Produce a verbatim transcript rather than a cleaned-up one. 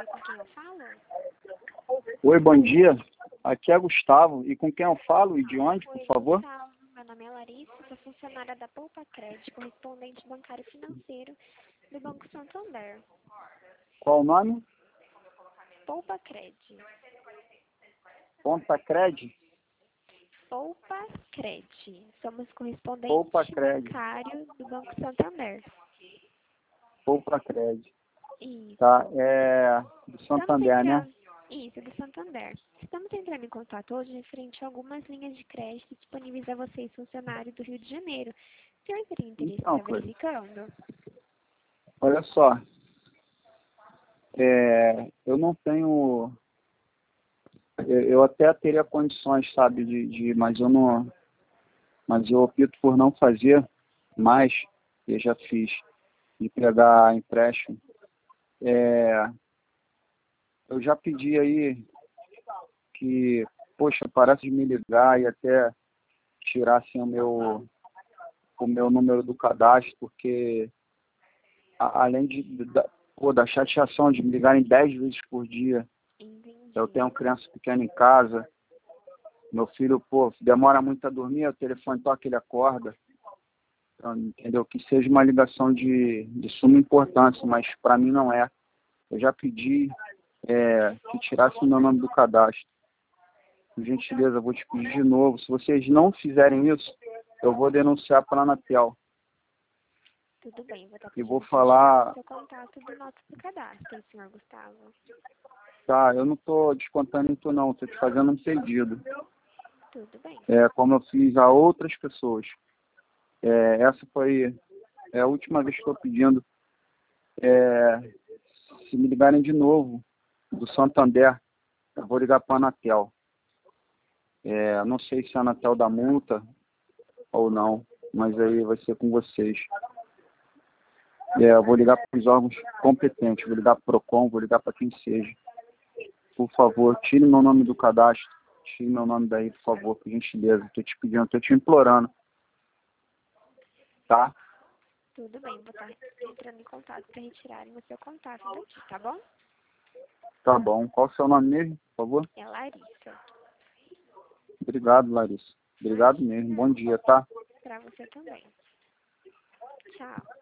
dia, com quem eu falo? Oi, bom dia. Aqui é Gustavo. E com quem eu falo e de onde, por Oi, favor? Gustavo. Meu nome é Larissa, sou funcionária da Poupa Cred, correspondente bancário financeiro do Banco Santander. Qual o nome? Poupa Cred. Ponta Cred? Poupa Cred. Somos correspondente Poupa Cred. bancário do Banco Santander. Poupa Cred. Isso. Tá, é do Estamos Santander, né? entrando... Isso, do Santander. Estamos entrando em contato hoje referente a algumas linhas de crédito disponíveis a vocês, funcionários do Rio de Janeiro. O senhor teria interesse Então, em estar Cleide, verificando? olha só. É, eu não tenho... Eu, eu até teria condições, sabe, de, de... Mas eu não... Mas eu opto por não fazer mais, eu já fiz, de pegar empréstimo. É, eu já pedi aí que, poxa, parasse de me ligar e até tirassem o meu, o meu número do cadastro, porque a, além de, da, pô, da chateação de me ligarem dez vezes por dia, Entendi. eu tenho criança pequena em casa, meu filho, pô, demora muito a dormir, o telefone toca, ele acorda, então, entendeu? Que seja uma ligação de, de suma importância, mas para mim não é. Eu já pedi é, que tirasse o meu nome do cadastro. Por gentileza, eu vou te pedir de novo. Se vocês não fizerem isso, eu vou denunciar para a Anatel. Tudo bem, vou estar E pedindo vou para tirar o falar... seu contato do nosso cadastro, senhor Gustavo. Tá, eu não estou descontando em tu não, estou te fazendo um pedido. Tudo bem. É, como eu fiz a outras pessoas. É, essa foi é a última vez que estou pedindo. É, se me ligarem de novo do Santander, eu vou ligar para a Anatel. É, não sei se a Anatel dá multa ou não, mas aí vai ser com vocês. É, eu vou ligar para os órgãos competentes, vou ligar para o PROCON, vou ligar para quem seja. Por favor, tire meu nome do cadastro, tire meu nome daí, por favor, por gentileza. Estou te pedindo, estou te implorando. Tá? Tudo bem, vou estar entrando em contato para retirarem o seu contato daqui, tá bom? Tá bom. Qual o seu nome mesmo, por favor? É Larissa. Obrigado, Larissa. Obrigado mesmo. Bom dia, tá? Para você também. Tchau.